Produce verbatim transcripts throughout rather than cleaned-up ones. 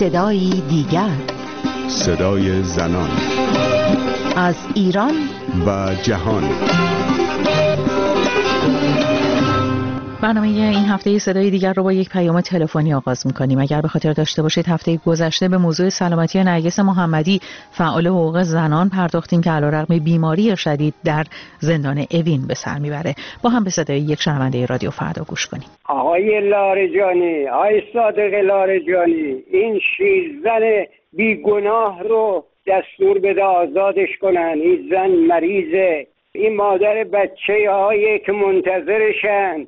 صدایی دیگر، صدای زنان از ایران و جهان. برنامه این هفته صدای دیگر رو با یک پیام تلفنی آغاز می‌کنیم. اگر به خاطر داشته باشید هفته گذشته به موضوع سلامتی نرگس محمدی، فعال حقوق زنان، پرداختیم که علیرغم بیماری شدید در زندان اوین به سر میبره. با هم به صدای یک شنونده رادیو فردا گوش کنیم. آقای لاریجانی، آقای صادق لاریجانی، این شیرزن بیگناه رو دستور بده آزادش کنن. این زن مریضه، این مادر بچه هایی که منتظرشن.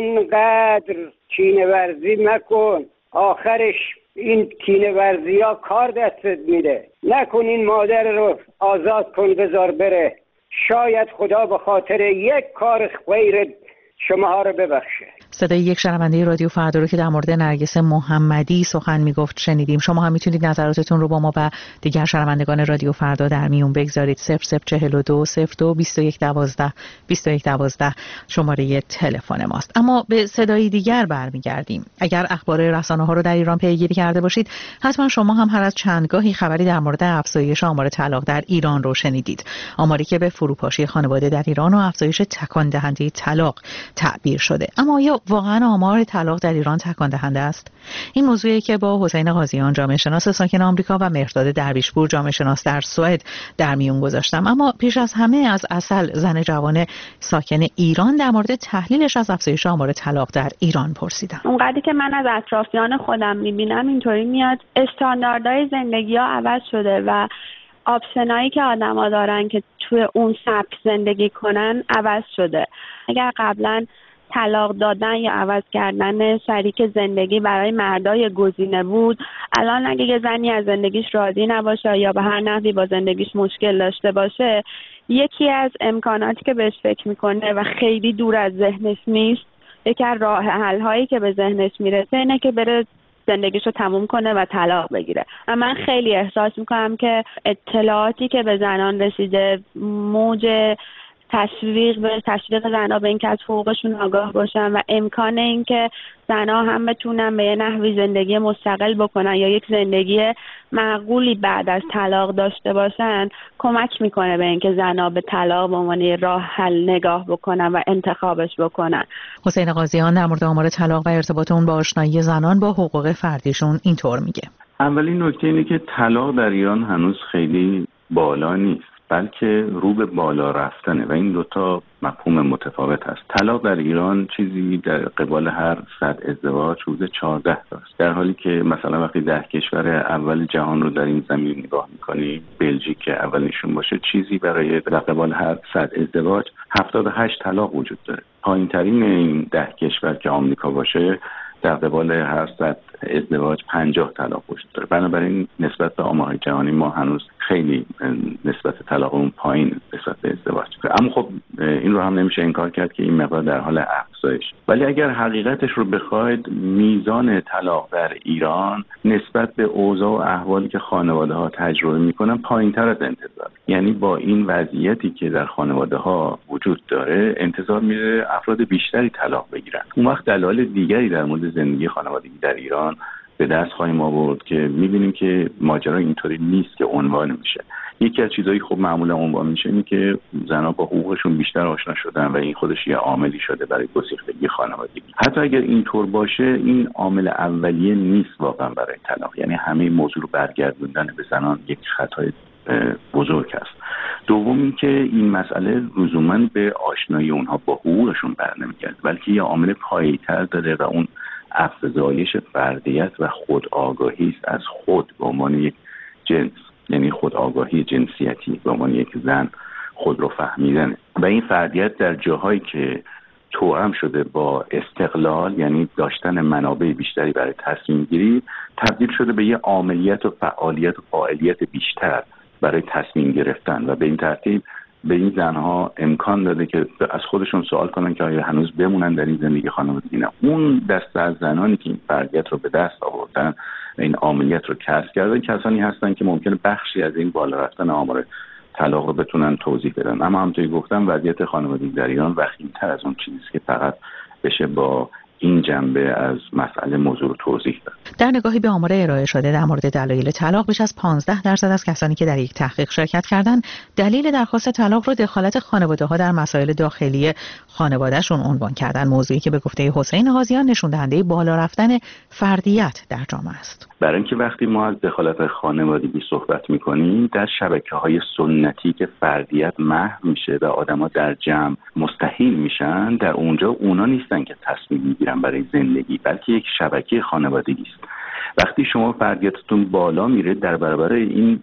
اینقدر کینه ورزی مکن، آخرش این کینه ورزی ها کار دستت میده. نکن، این مادر رو آزاد کن، بذار بره. شاید خدا به خاطر یک کار خیر شما ها رو ببخشه. صدای یک شنونده رادیو فردا رو که در مورد نرگس محمدی سخن میگفت شنیدیم. شما هم میتونید نظراتتون رو با ما و دیگر شنوندگان رادیو فردا در میون بگذارید. صفر صفر چهل و دو صفر دو بیست و یک دوازده بیست و یک دوازده شماره تلفن ماست. اما به صدای دیگر برمیگردیم. اگر اخبار رسانه ها رو در ایران پیگیری کرده باشید، حتما شما هم هر از چندگاهی خبری در مورد افزایش آمار طلاق در ایران رو شنیدید. آماری که به فروپاشی خانواده در ایران و افزایش تکان دهنده طلاق تعبیر شده. اما آیا واقعا آمار طلاق در ایران تکان دهنده است؟ این موضوعی که با حسین قاضیان، جامعه شناس ساکن آمریکا، و مهرداد درویشپور، جامعه شناس در سوئد در میون گذاشتم. اما پیش از همه از اصل، زن جوان ساکن ایران، در مورد تحلیلش از افزایش آمار طلاق در ایران پرسیدم. اونقدری که من از اطرافیان خودم میبینم اینطوری میاد استانداردهای زندگی ها عوض شده و آپشنایی که آدما دارن که توی اون سبک زندگی کنن عوض شده. اگر قبلا طلاق دادن یا عوض کردن شریک زندگی برای مردای گزینه بود، الان اگه یه زنی از زندگیش راضی نباشه یا به هر نحوی با زندگیش مشکل داشته باشه، یکی از امکاناتی که بهش فکر میکنه و خیلی دور از ذهنش نیست، یکی از راه حل هایی که به ذهنش میرسه اینه که بره زندگیشو تموم کنه و طلاق بگیره. و من خیلی احساس میکنم که اطلاعاتی که به زنان رسیده، موج تشویق به تشویق زنها به اینکه از حقوقشون آگاه باشن و امکان اینکه زنها هم بتونن به یه نحوی زندگی مستقل بکنن یا یک زندگی معقولی بعد از طلاق داشته باشن، کمک میکنه به اینکه زنها به طلاق به عنوان راه حل نگاه بکنن و انتخابش بکنن. حسین قاضیان در مورد آمار طلاق و ارتباط اون با آشنایی زنان با حقوق فردیشون اینطور میگه. اولین نکته اینه که طلاق در ایران هنوز خیلی بالا نیست، بلکه رو به بالا رفتنه و این دوتا مفهوم متفاوت هست. طلاق در ایران چیزی در قبال هر صد ازدواج حدود چهارده است، در حالی که مثلا وقتی ده کشور اول جهان رو در این زمین نگاه میکنیم، بلژیک که اولشون باشه، چیزی برای در قبال هر صد ازدواج هفتاد و هشت طلاق وجود داره. پایین ترین این ده کشور که آمریکا باشه، در قبال هر صد ازدواج پنجاه طلاق وجود داره. بنابراین نسبت به آمار جهانی ما هنوز خیلی نسبت طلاقمون پایین نسبت به ازدواج. اما خب این رو هم نمیشه انکار کرد که این مقدار در حال افزایش. ولی اگر حقیقتش رو بخواید، میزان طلاق در ایران نسبت به اوضاع و احوالی که خانواده ها تجربه میکنن پایین‌تر از انتظار. یعنی با این وضعیتی که در خانواده ها وجود داره، انتظار میره افراد بیشتری طلاق بگیرن. اون وقت دلایل دیگری در مورد زندگی خانوادگی در ایران به دست خواهیم آورد که می‌بینیم که ماجرا اینطوری نیست که عنوان میشه. یکی از چیزایی خب معمولا عنوان میشه اینه که زنها با حقوقشون بیشتر آشنا شدن و این خودش یه عاملی شده برای گسیختگی خانوادگی. حتی اگر اینطور باشه، این عامل اولیه نیست واقعا برای طلاق. یعنی همه موضوع رو برگردوندن به زنان یک خطای بزرگ است. دوم این که این مسئله لزوماً به آشنایی اونها با حقوقشون برنمیگرده، بلکه یه عامل پایه‌تر داره و اون افزایش فردیت و خود آگاهی است از خود به عنوان یک جنس، یعنی خود آگاهی جنسیتی به عنوان یک زن خود رو فهمیدن. و این فردیت در جاهایی که توأم شده با استقلال، یعنی داشتن منابع بیشتری برای تصمیم گیری، تبدیل شده به یه عاملیت و فعالیت و فاعلیت بیشتر برای تصمیم گرفتن و به این ترتیب به این زنها امکان داده که از خودشون سوال کنن که آیا هنوز بمونن در این زندگی خانوادگی. نه، اون دسته از زنانی که این فردیت رو به دست آوردن و این عاملیت رو کسب کردن، کسانی هستن که ممکنه بخشی از این بالا رفتن آمار طلاق رو بتونن توضیح بدن. اما همونطوری گفتم، وضعیت خانوادگی در ایران وخیم‌تر از اون چیزی که فقط بشه با این جنبه از مسئله موضوع رو توضیح داد. در نگاهی به آمار ارائه شده در مورد دلایل طلاق، بیش از پانزده درصد از کسانی که در یک تحقیق شرکت کردند دلیل درخواست طلاق رو دخالت خانواده‌ها در مسائل داخلی خانواده‌شون عنوان کردن، موضوعی که به گفته حسین قاضیان نشون دهنده بالا رفتن فردیت در جامعه است. برای اینکه وقتی ما از دخالت خانوادگی صحبت می‌کنیم، در شبکه‌های سنتی که فردیت محو میشه و آدم‌ها در جمع مستحیل میشن، در اونجا اونا نیستن که تصمیم میگیرن برای زندگی، بلکه یک شبکه خانوادگی است. وقتی شما فردیتتون بالا میره، در برابر این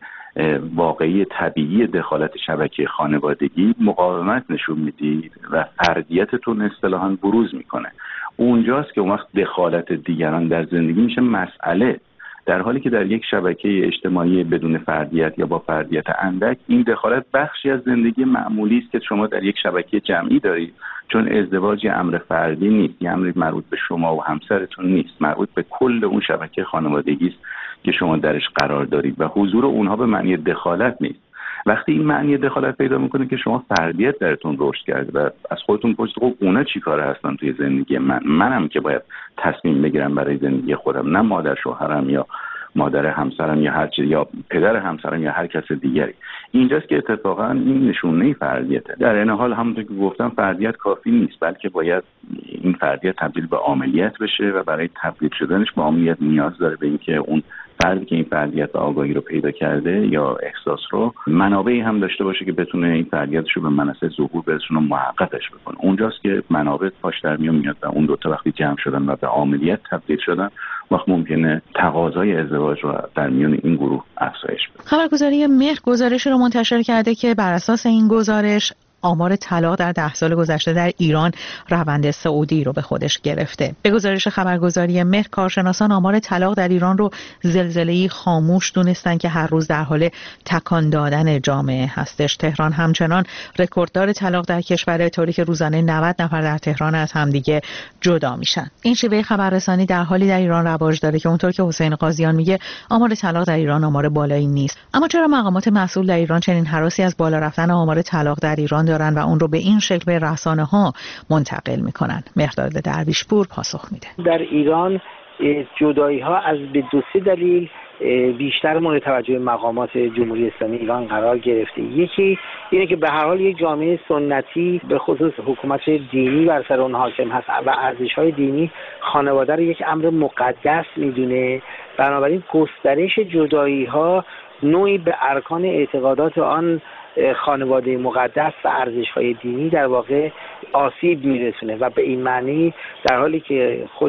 واقعی طبیعی دخالت شبکه خانوادگی مقاومت نشون میدید و فردیتتون اصطلاحاً بروز میکنه. اونجاست که اون وقت دخالت دیگران در زندگی میشه مسئله، در حالی که در یک شبکه اجتماعی بدون فردیت یا با فردیت اندک، این دخالت بخشی از زندگی معمولی است که شما در یک شبکه جمعی دارید، چون ازدواج امر فردی نیست، یه امر مربوط به شما و همسرتون نیست، مربوط به کل اون شبکه خانوادگی است که شما درش قرار دارید و حضور اونها به معنی دخالت نیست. وقتی این معنی دخالت پیدا میکنه که شما فردیت درتون رشد کرده و از خودتون پرسید خب اونا چی کاره هستن توی زندگی من، منم که باید تصمیم بگیرم برای زندگی خودم، نه مادر شوهرم یا مادر همسرم یا هر چیز یا پدر همسرم یا هر کس دیگری. اینجاست که اتفاقا این نشونه فردیته. در این حال همونطور که گفتم فردیت کافی نیست، بلکه باید این فردیت تبدیل به عاملیت بشه و برای تبدیل شدنش به عاملیت نیاز داره به اینکه اون فردی که این فردیت و آگاهی رو پیدا کرده یا احساس رو منابعی هم داشته باشه که بتونه این فردیتش رو به منصه ظهور برسونه و محققش بکنه. اونجاست که منابع پاش در میون میاد و اون دوتا وقتی جمع شدن و به عاملیت تبدیل شدن، وقت ممکنه تقاضای ازدواج رو در میون این گروه افزایش بده. خبرگزاری مهر گزارش رو منتشر کرده که بر اساس این گزارش آمار طلاق در ده سال گذشته در ایران روند صعودی رو به خودش گرفته. به گزارش خبرگزاری مهر، کارشناسان آمار طلاق در ایران رو زلزله‌ای خاموش دونستن که هر روز در حال تکان دادن جامعه هستش. تهران همچنان رکورددار طلاق در کشور، طوری که روزانه نود نفر در تهران از همدیگه جدا میشن. این شیوه خبررسانی در حالی در ایران رواج داره که اونطور که حسین قاضیان میگه آمار طلاق در ایران آمار بالایی نیست. اما چرا مقامات مسئول در ایران چنین هراسی از بالا رفتن آمار طلاق در ایران دارن و اون رو به این شکل به رسانه‌ها منتقل میکنن؟ مهرداد درویشپور پاسخ میده. در ایران جدایی ها از به دو سه دلیل بیشتر مورد توجه مقامات جمهوری اسلامی ایران قرار گرفته. یکی اینه که به هر حال یک جامعه سنتی به خصوص حکومت دینی بر سر اون حاکم هست و ارزش‌های دینی خانواده رو یک امر مقدس میدونه، بنابراین گسترش جدایی ها نوعی به ارکان اعتقادات آن خانواده مقدس و ارزش‌های دینی در واقع آسیب میرسونه و به این معنی در حالی که خود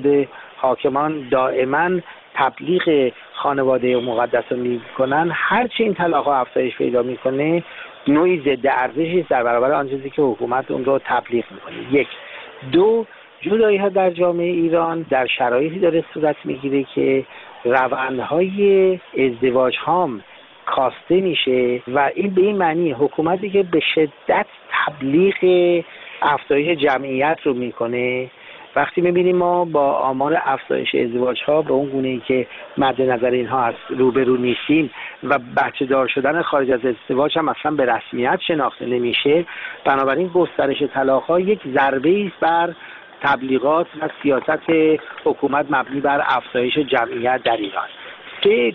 حاکمان دائما تبلیغ خانواده مقدس رو میکنن، هرچی این طلاق‌ها افزایش پیدا میکنه نوعی ضد ارزشی است در برابر آن چیزی که حکومت اون رو تبلیغ میکنه. یک. دو، جدایی‌ها در جامعه ایران در شرایطی داره صورت میگیره که روندهای ازدواج هم کاسته میشه و این به این معنی حکومتی که به شدت تبلیغ افزایش جمعیت رو میکنه، وقتی میبینیم ما با آمار افزایش ازدواج ها به اون گونه‌ای که مد نظر اینها هست روبرو نیستیم و بچه دار شدن خارج از ازدواج هم اصلا به رسمیت شناخته نمیشه، بنابراین گسترش طلاق ها یک ضربه است بر تبلیغات و سیاست حکومت مبنی بر افزایش جمعیت در ایران. سه،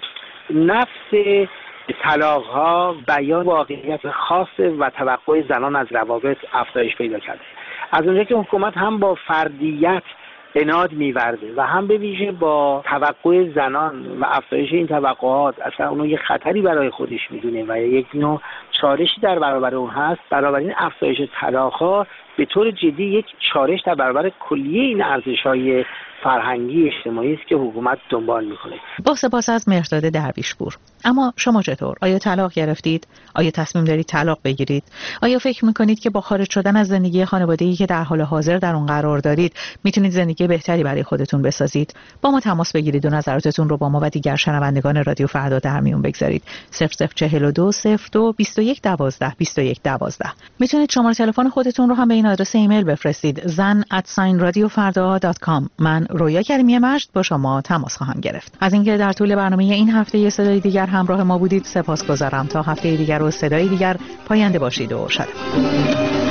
نفس طلاق ها بیان واقعیت خاص و توقع زنان از روابط افزایش پیدا کرده. از اونجا که حکومت هم با فردیت عناد می‌ورده و هم به ویژه با توقع زنان و افزایش این توقعات اصلا اونو یک خطری برای خودش میدونه و یک نوع چالشی در برابر اون هست، بنابراین افزایش طلاق‌ها به طور جدی یک چالش در برابر کلیه این ارزش‌های فرهنگی اجتماعی است که حکومت دنبال میکنه. با سپاس از مهرداد درویشپور. اما شما چطور؟ آیا طلاق گرفتید؟ آیا تصمیم دارید طلاق بگیرید؟ آیا فکر میکنید که با خارج شدن از زندگی خانوادگی که در حال حاضر در اون قرار دارید میتونید زندگی بهتری برای خودتون بسازید؟ با ما تماس بگیرید و نظراتتون رو با ما و دیگر شنوندگان رادیو فردا در میون بگذارید. صفر صفر چهل و دو صفر دو بیست و یک دوازده بیست و یک دوازده. میتونید شماره تلفن خودتون رو هم به این آدرس ایمیل بفرستید: زن ات رادیو فردا دات کام. من رویا کریمی مجد با شما تماس خواهم گرفت. از اینکه در طول برنامه این هفته یه صدای دیگر همراه ما بودید سپاسگزارم. تا هفته دیگر و صدای دیگر پاینده باشید و شاد.